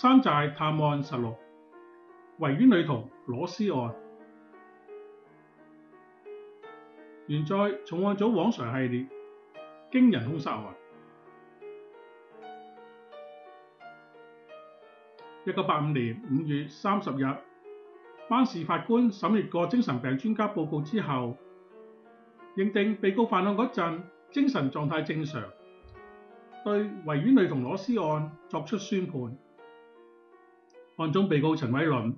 山寨探案實錄：維園女童裸屍案。原載重案組往常系列驚人兇殺案。1985年5月30日，班士法官審閱過精神病專家報告之後，認定被告犯案嗰陣精神狀態正常，對維園女童裸屍案作出宣判。案中被告陳偉倫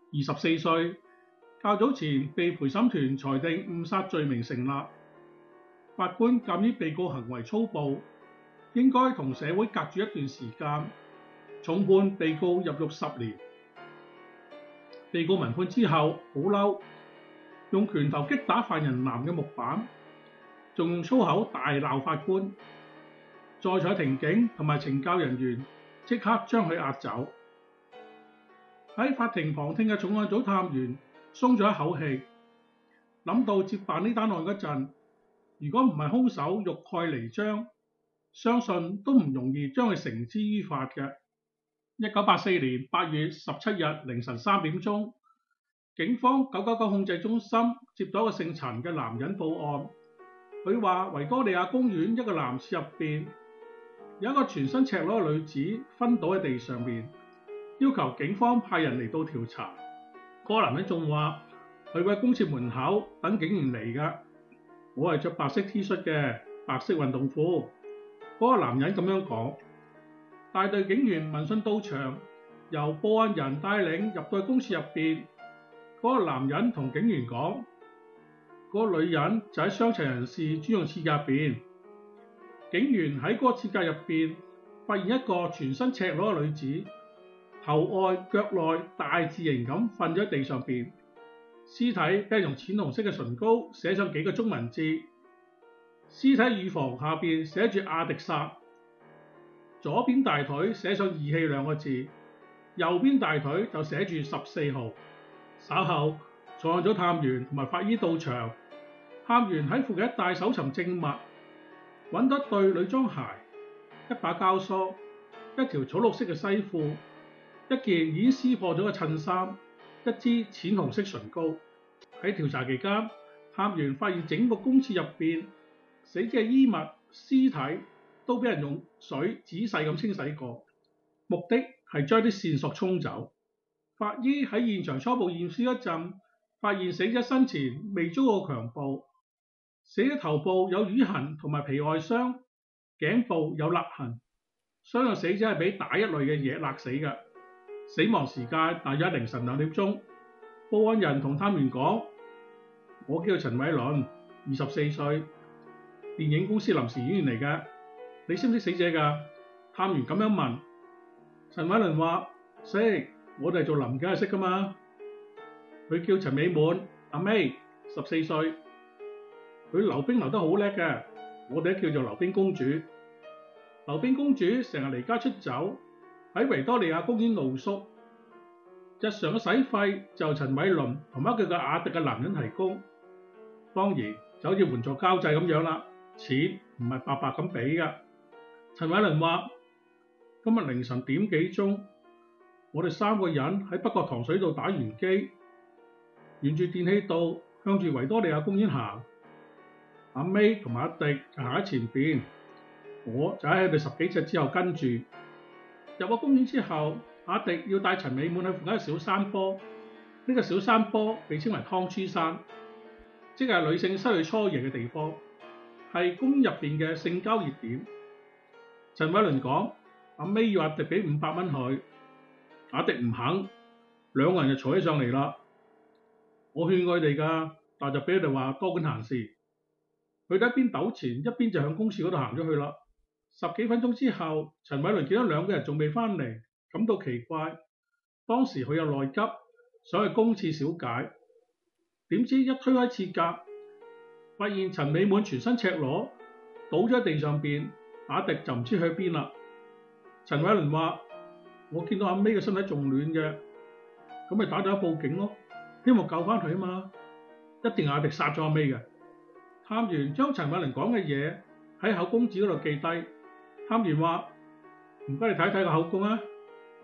24歲，較早前被陪審團裁定誤殺罪名成立。法官鑑於被告行為粗暴，應該同社會隔住一段時間，重判被告入獄10年。被告聞判之後好嬲，用拳頭擊打犯人男嘅木板，仲用粗口大鬧法官。在場庭警同埋懲教人員即刻將佢押走。喺法庭旁聽嘅重案組探員鬆咗一口氣，諗到接辦呢單案嗰陣，如果唔係兇手欲蓋彌彰，相信都唔容易將佢繩之於法嘅。1984年8月17日凌晨3點鐘，警方999控制中心接到一個姓陳嘅男人報案，佢話維多利亞公園一個男廁入邊有一個全身赤裸嘅女子昏倒喺地上面，要求警方派人嚟到調查。嗰個男人仲話佢會喺公廁門口等警員嚟㗎。我係着白色 T 恤嘅，白色運動褲。嗰個男人咁樣講。大隊警員聞訊到場，由報案人帶領入到公廁入邊。嗰個男人同警員講，嗰個女人就喺傷殘人士專用廁格入邊。警員喺嗰個廁格入邊發現一個全身赤裸嘅女子，頭外腳內大字形咁瞓咗喺地上邊。屍體俾人用淺紅色嘅唇膏寫上幾個中文字。屍體乳房下邊寫住阿迪薩。左邊大腿寫上義氣2個字，右邊大腿就寫住14號。稍後，重案組探員同埋法醫到場，探員喺附近一帶搜尋證物，揾到一對女裝鞋、一把膠梳、一條草綠色嘅西褲、一件已經撕破咗嘅襯衫、一支淺紅色唇膏。喺調查期間，探員發現整個公廁入邊死者嘅衣物、屍體都俾人用水仔細咁清洗過，目的係將啲線索沖走。法醫喺現場初步驗屍嗰陣，發現死者生前未遭過強暴，死者頭部有瘀痕同埋皮外傷，頸部有勒痕，相信死者係俾打一類嘅嘢勒死嘅。死亡時間大約凌晨2點鐘。報案人同探員講：我叫陳偉倫，24歲，電影公司臨時演員嚟嘅。你識唔識死者㗎？探員咁樣問。陳偉倫話：識，我哋做臨梗係識㗎嘛。佢叫陳美滿，阿 May， 14歲。佢溜冰溜得好叻嘅，我哋都叫做溜冰公主。溜冰公主成日離家出走，喺維多利亞公園露宿。日常嘅使費就由陳偉倫同一個叫阿迪嘅男人提供。當然就好似援助交際咁樣啦，錢唔係白白咁俾㗎。陳偉倫話：今日凌晨點幾鐘，我哋3個人喺北角糖水道打完機，沿住電氣道向住維多利亞公園行。阿 May 同埋阿迪就行喺前邊，我就喺佢哋10幾尺之後跟住。入咗公園之後，阿迪要帶陳美滿去附近嘅小山坡。呢個小山坡被稱為湯豬山，即係女性失去初夜嘅地方，係公園入邊嘅性交熱點。陳偉倫講：阿 May 要阿迪俾500蚊佢，阿迪唔肯，兩個人就嘈起上嚟啦。我勸佢哋㗎，但就俾佢哋話多管閒事。佢哋一邊糾纏，一邊就向公廁嗰度行咗去啦。10幾分鐘之後，陳偉倫見到2個人仲未翻嚟，感到奇怪。當時佢有內急，想去公廁小解，點知一推開廁格，發現陳美滿全身赤裸，倒咗喺地上邊。阿迪就唔知去邊啦。陳偉倫話：我見到阿 May 嘅身體仲暖嘅，咁咪打電話報警咯，希望救翻佢啊嘛。一定係阿迪殺咗阿 May 嘅。探員將陳偉倫講嘅嘢喺口供紙嗰度記低。探員話：唔該你睇睇個口供啊。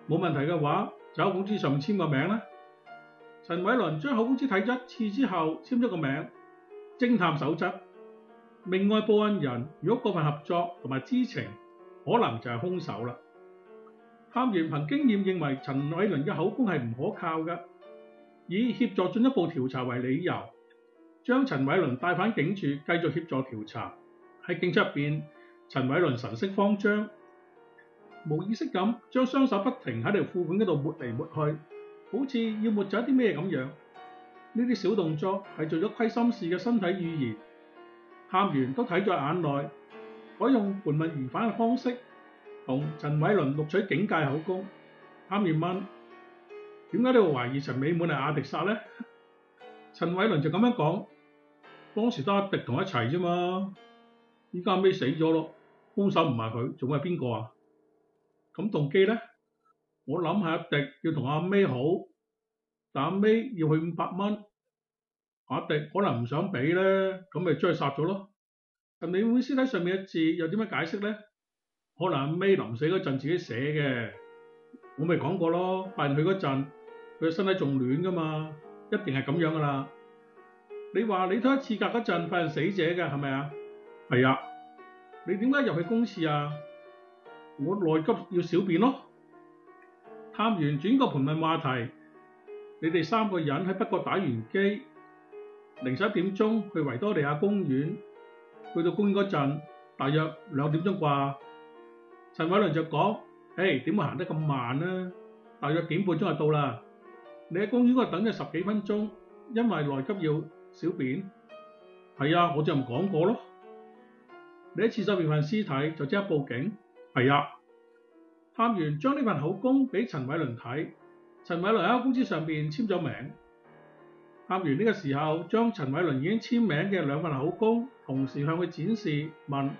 冇問題嘅話，就喺口供紙上面簽個名啦。陳偉倫將口供紙睇咗一次之後，簽咗個名。偵探守則：命案報案人如果過分合作同埋知情，可能就係兇手啦。探員憑經驗認為陳偉倫嘅口供係唔可靠嘅，以協助進一步調查為理由，將陳偉倫帶返警署繼續協助調查。喺警車入邊，陳偉倫神色慌張，無意識咁將雙手不停喺條褲管嗰度抹嚟抹去，好似要抹走一啲咩咁樣。呢啲小動作係做咗虧心事嘅身體語言，探員都睇在眼內，改用盤問疑犯嘅方式同陳偉倫錄取警戒口供。探員問：點解你會懷疑陳美滿係阿迪殺呢？陳偉倫就咁樣講：當時得阿迪同一齊啫嘛，依家阿 May 死咗咯，兇手唔係佢，仲係邊個啊？咁動機呢？我諗係阿迪要同阿 May 好，但阿 May 要佢500蚊，阿迪可能唔想俾咧，咁咪將佢殺咗咯。陳美滿屍體上面嘅字又點樣解釋呢？可能阿 May 臨死嗰陣自己寫嘅，我咪講過咯，發現佢嗰陣佢嘅身體仲暖噶嘛，一定係咁樣噶啦。你話你推廁格嗰陣發現死者嘅係咪啊？係啊。你點解入去公廁啊？我內急要小便咯。探員轉個盤問話題：你哋3個人喺北角打完機，凌晨1點鐘去維多利亞公園，去到公園嗰陣大約2點鐘啩。陳偉倫就講：點會行得咁慢呢？大約1點半鐘就到啦。你喺公園嗰度等咗10幾分鐘，因為內急要小便。係啊，我就唔講過咯。你喺廁所邊份屍體就即刻報警。係啊。探員將呢份口供俾陳偉倫睇，陳偉倫喺口供紙上邊簽咗名。探員呢個時候將陳偉倫已經簽名嘅2份口供同時向佢展示，問：呢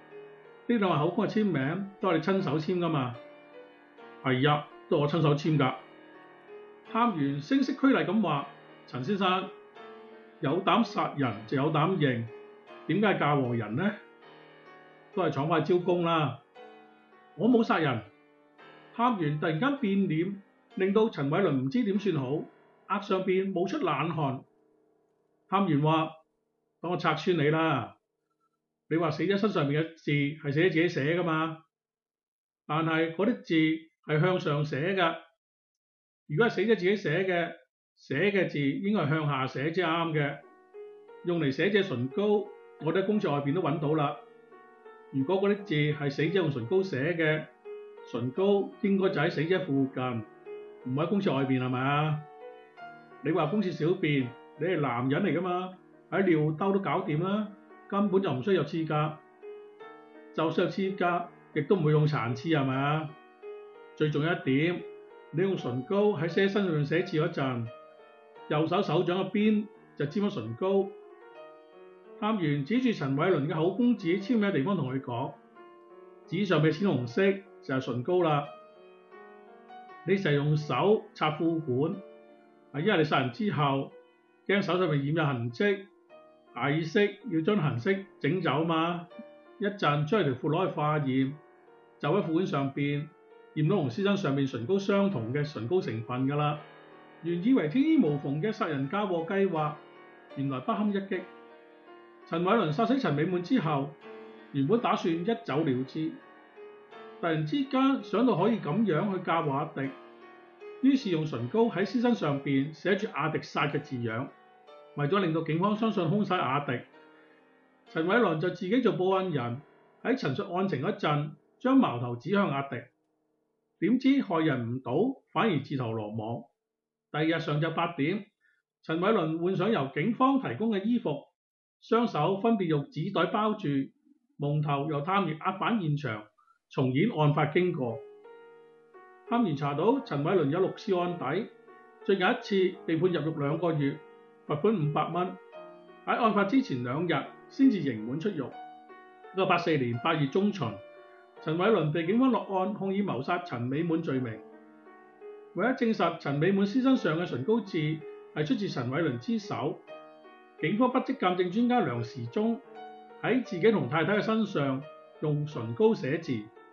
2份口供嘅簽名都係你親手簽噶嘛？係啊，都係我親手簽噶。探員聲色俱厲咁話：陳先生有膽殺人就有膽認，點解嫁禍人呢？都係闖壞招供啦。我冇殺人。探員突然間變臉，令到陳偉倫唔知點算好，額上邊冒出冷汗。探員話：等我拆穿你啦。你話死者身上面嘅字係死者自己寫噶嘛？但係嗰啲字係向上寫噶。如果係死者自己寫嘅字應該係向下寫先啱嘅。用嚟寫隻唇膏，我哋喺公廁外邊都揾到啦。如果嗰啲字係死者用唇膏寫嘅，唇膏應該就喺死者附近，唔喺公廁外邊係咪啊？你話公廁小便，你係男人嚟噶嘛？喺尿兜都搞掂啦，根本就唔需要廁格。就算有廁格，亦都唔會用殘廁係咪啊？最重要一點，你用唇膏喺寫身上寫字嗰陣，右手手掌嘅邊就沾咗唇膏。探員指住陳偉倫嘅口供紙簽名嘅地方同佢講：紙上嘅淺紅色就係唇膏啦。你成日用手擦褲管，係因為你殺人之後驚手上面染有痕跡，下意識要將痕跡整走嘛。一陣將條褲攞去化驗，就喺褲管上邊驗到同屍身上面唇膏相同嘅唇膏成分㗎啦。原以為天衣無縫嘅殺人嫁禍計劃，原來不堪一擊。陳偉倫殺死陳美滿之後，原本打算一走了之，突然之間想到可以咁樣去嫁禍阿迪，於是用唇膏喺屍身上邊寫住阿迪殺嘅字樣，為咗令到警方相信兇手係阿迪，陳偉倫就自己做報案人，喺陳述案情嗰陣將矛頭指向阿迪，點知害人唔到，反而自投羅網。第二日上晝8點，陳偉倫換上由警方提供嘅衣服，雙手分別用紙袋包住，蒙頭由探員押返現場，重演案發經過。探員查到陳偉倫有6次案底，最近一次被判入獄2個月，罰款500蚊。喺案發之前2日先至刑滿出獄。1984年8月中旬，陳偉倫被警方落案控以謀殺陳美滿罪名。為咗證實陳美滿屍身上嘅唇膏字係出自陳偉倫之手，警方筆跡鑑證專家梁時忠喺自己同太太嘅身上用唇膏寫字。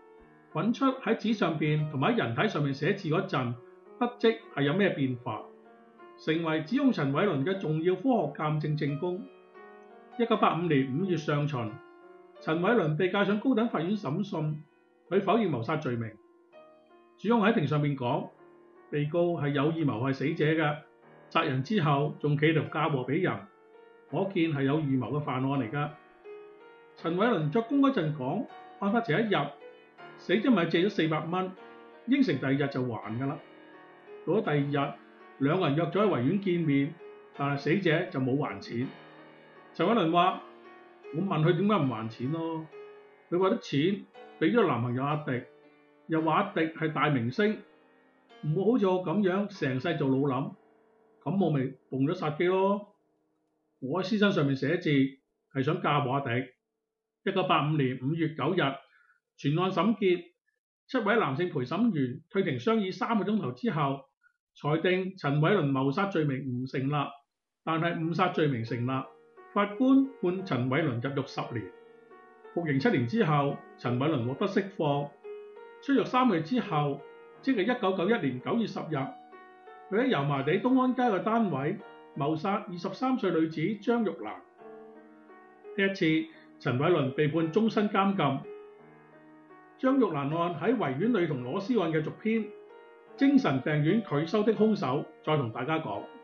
揾出喺紙上邊同埋喺人體上面寫字嗰陣筆跡係有咩變化，成為指控陳偉倫嘅重要科學鑑證證供。1985年5月上旬，陳偉倫被介上高等法院審訊，佢否認謀殺罪名。主控喺庭上面講，被告係有意謀害死者嘅，殺人之後仲企圖嫁禍俾人，可見係有預謀嘅犯案嚟㗎。陳偉倫作供嗰陣講，案發前一日，死者咪借咗400蚊，應承第二日就還㗎啦。到咗第二日，兩個人約咗喺維園見面，但係死者就冇還錢。陳偉倫話：我問佢點解唔還錢咯，佢話啲錢俾咗男朋友阿迪，又話阿迪係大明星，唔會好似我咁樣成世做老諗，咁我咪動咗殺機咯。我喺屍身上面寫字係想嫁禍阿迪。1985年5月9日，全案審結，7位男性陪審員退庭商議3個鐘頭之後，裁定陳偉倫謀殺罪名唔成立，但係誤殺罪名成立。法官判陳偉倫入獄10年，服刑7年之後，陳偉倫獲得釋放。出獄3個月之後，即係1991年9月10日，佢喺油麻地東安街嘅單位謀殺23歲女子張玉蘭。呢一次，陳偉倫被判終身監禁。張玉蘭案喺維園女童裸屍案嘅續篇，精神病院拒收的兇手，再同大家講。